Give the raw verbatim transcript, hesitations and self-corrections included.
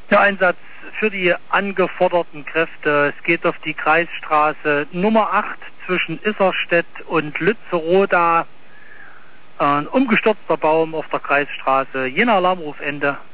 Der Einsatz für die angeforderten Kräfte. Es geht auf die Kreisstraße Nummer acht zwischen Isserstedt und Lützeroda. Ein umgestürzter Baum auf der Kreisstraße. Jener Alarmruf Ende.